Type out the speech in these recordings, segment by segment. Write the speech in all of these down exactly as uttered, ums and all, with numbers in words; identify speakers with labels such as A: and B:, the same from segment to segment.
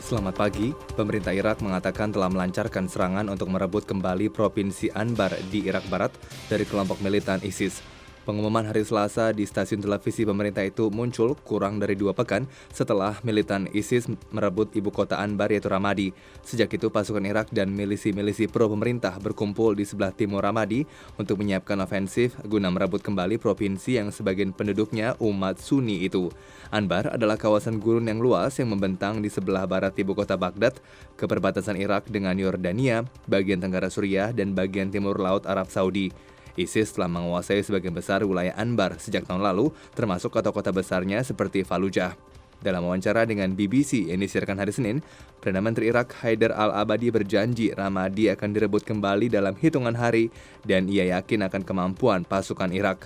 A: Selamat pagi, pemerintah Irak mengatakan telah melancarkan serangan untuk merebut kembali Provinsi Anbar di Irak Barat dari kelompok militan ISIS. Pengumuman hari Selasa di stasiun televisi pemerintah itu muncul kurang dari dua pekan setelah militan ISIS merebut ibu kota Anbar yaitu Ramadi. Sejak itu pasukan Irak dan milisi-milisi pro-pemerintah berkumpul di sebelah timur Ramadi untuk menyiapkan ofensif guna merebut kembali provinsi yang sebagian penduduknya umat Sunni itu. Anbar adalah kawasan gurun yang luas yang membentang di sebelah barat ibu kota Baghdad ke perbatasan Irak dengan Yordania, bagian tenggara Suriah, dan bagian timur Laut Arab Saudi. ISIS telah menguasai sebagian besar wilayah Anbar sejak tahun lalu, termasuk kota-kota besarnya seperti Fallujah. Dalam wawancara dengan B B C yang disiarkan hari Senin, Perdana Menteri Irak Haider al-Abadi berjanji Ramadi akan direbut kembali dalam hitungan hari dan ia yakin akan kemampuan pasukan Irak.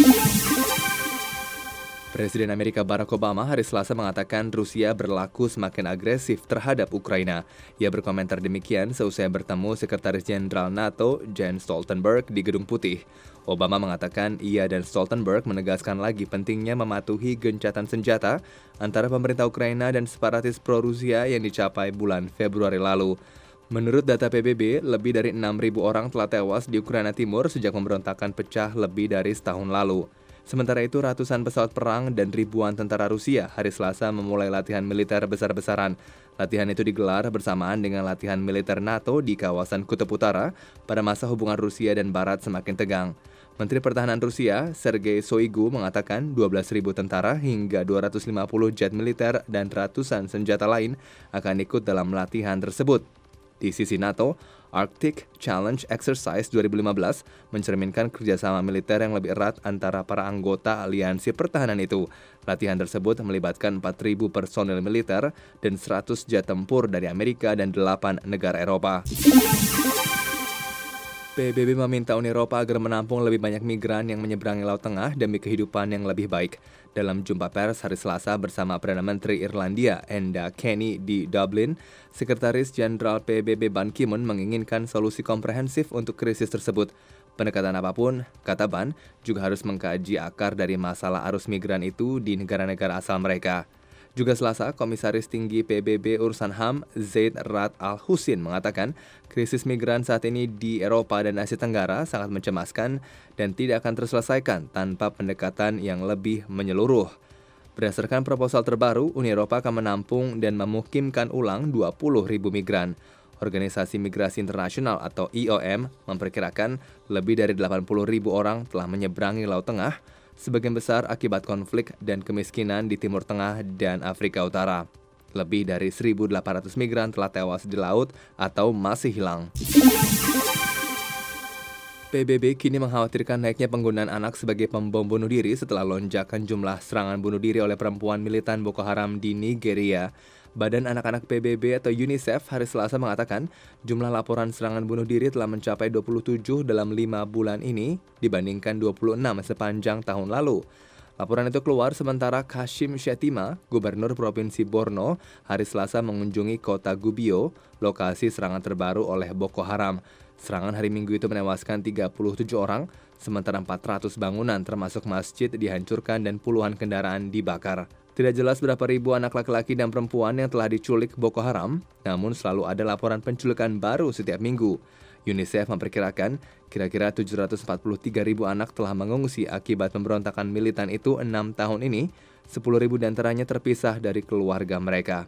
A: Presiden Amerika Barack Obama hari Selasa mengatakan Rusia berlaku semakin agresif terhadap Ukraina. Ia berkomentar demikian seusai bertemu Sekretaris Jenderal NATO Jens Stoltenberg di Gedung Putih. Obama mengatakan ia dan Stoltenberg menegaskan lagi pentingnya mematuhi gencatan senjata antara pemerintah Ukraina dan separatis pro-Rusia yang dicapai bulan Februari lalu. Menurut data P B B, lebih dari enam ribu orang telah tewas di Ukraina Timur sejak pemberontakan pecah lebih dari setahun lalu. Sementara itu, ratusan pesawat perang dan ribuan tentara Rusia hari Selasa memulai latihan militer besar-besaran. Latihan itu digelar bersamaan dengan latihan militer NATO di kawasan Kutub Utara pada masa hubungan Rusia dan Barat semakin tegang. Menteri Pertahanan Rusia, Sergei Shoigu, mengatakan dua belas ribu tentara hingga dua ratus lima puluh jet militer dan ratusan senjata lain akan ikut dalam latihan tersebut. Di sisi NATO, Arctic Challenge Exercise dua ribu lima belas mencerminkan kerjasama militer yang lebih erat antara para anggota aliansi pertahanan itu. Latihan tersebut melibatkan empat ribu personil militer dan seratus jet tempur dari Amerika dan delapan negara Eropa. P B B meminta Uni Eropa agar menampung lebih banyak migran yang menyeberangi Laut Tengah demi kehidupan yang lebih baik. Dalam jumpa pers hari Selasa bersama Perdana Menteri Irlandia Enda Kenny di Dublin, Sekretaris Jenderal P B B Ban Ki-moon menginginkan solusi komprehensif untuk krisis tersebut. Pendekatan apapun, kata Ban, juga harus mengkaji akar dari masalah arus migran itu di negara-negara asal mereka. Juga Selasa, Komisaris Tinggi P B B Urusan H A M Zeid Ra'ad Al-Hussein mengatakan krisis migran saat ini di Eropa dan Asia Tenggara sangat mencemaskan dan tidak akan terselesaikan tanpa pendekatan yang lebih menyeluruh. Berdasarkan proposal terbaru, Uni Eropa akan menampung dan memukimkan ulang dua puluh ribu migran. Organisasi Migrasi Internasional atau I O M memperkirakan lebih dari delapan puluh ribu orang telah menyeberangi Laut Tengah, sebagian besar akibat konflik dan kemiskinan di Timur Tengah dan Afrika Utara. Lebih dari seribu delapan ratus migran telah tewas di laut atau masih hilang. P B B kini mengkhawatirkan naiknya penggunaan anak sebagai pembom bunuh diri setelah lonjakan jumlah serangan bunuh diri oleh perempuan militan Boko Haram di Nigeria. Badan Anak-anak P B B atau UNICEF hari Selasa mengatakan jumlah laporan serangan bunuh diri telah mencapai dua puluh tujuh dalam lima bulan ini dibandingkan dua puluh enam sepanjang tahun lalu. Laporan itu keluar sementara Kashim Shettima, Gubernur Provinsi Borno, hari Selasa mengunjungi kota Gubbio, lokasi serangan terbaru oleh Boko Haram. Serangan hari Minggu itu menewaskan tiga puluh tujuh orang, sementara empat ratus bangunan termasuk masjid dihancurkan dan puluhan kendaraan dibakar. Tidak jelas berapa ribu anak laki-laki dan perempuan yang telah diculik Boko Haram, namun selalu ada laporan penculikan baru setiap minggu. UNICEF memperkirakan kira-kira tujuh ratus empat puluh tiga ribu anak telah mengungsi akibat pemberontakan militan itu enam tahun ini, sepuluh ribu diantaranya terpisah dari keluarga mereka.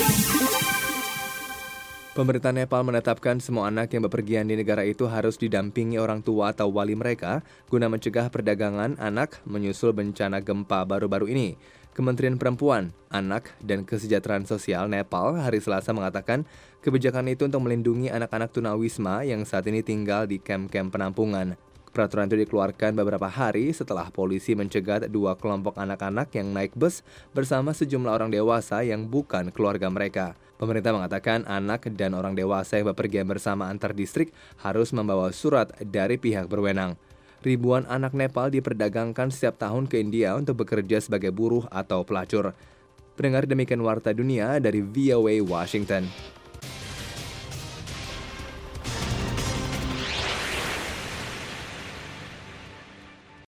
A: Pemerintah Nepal menetapkan semua anak yang bepergian di negara itu harus didampingi orang tua atau wali mereka guna mencegah perdagangan anak menyusul bencana gempa baru-baru ini. Kementerian Perempuan, Anak, dan Kesejahteraan Sosial Nepal hari Selasa mengatakan kebijakan itu untuk melindungi anak-anak tunawisma yang saat ini tinggal di kamp-kamp penampungan. Peraturan itu dikeluarkan beberapa hari setelah polisi mencegat dua kelompok anak-anak yang naik bus bersama sejumlah orang dewasa yang bukan keluarga mereka. Pemerintah mengatakan anak dan orang dewasa yang bepergian bersama antar distrik harus membawa surat dari pihak berwenang. Ribuan anak Nepal diperdagangkan setiap tahun ke India untuk bekerja sebagai buruh atau pelacur. Pendengar, demikian Warta Dunia dari V O A Washington.